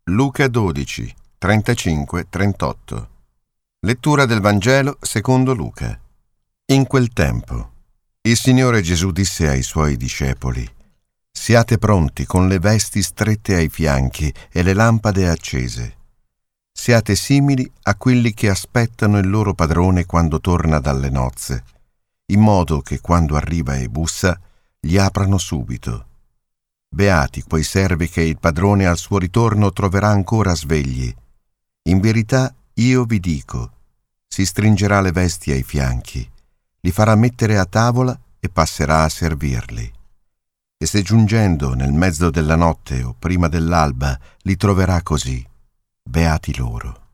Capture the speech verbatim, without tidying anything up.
Luca dodici, trentacinque trentotto. Lettura del Vangelo secondo Luca. In quel tempo, il Signore Gesù disse ai Suoi discepoli: «Siate pronti con le vesti strette ai fianchi e le lampade accese. Siate simili a quelli che aspettano il loro padrone quando torna dalle nozze, in modo che quando arriva e bussa gli aprano subito. Beati quei servi che il padrone al suo ritorno troverà ancora svegli. In verità io vi dico, si stringerà le vesti ai fianchi, li farà mettere a tavola e passerà a servirli. E se giungendo nel mezzo della notte o prima dell'alba li troverà così, beati loro».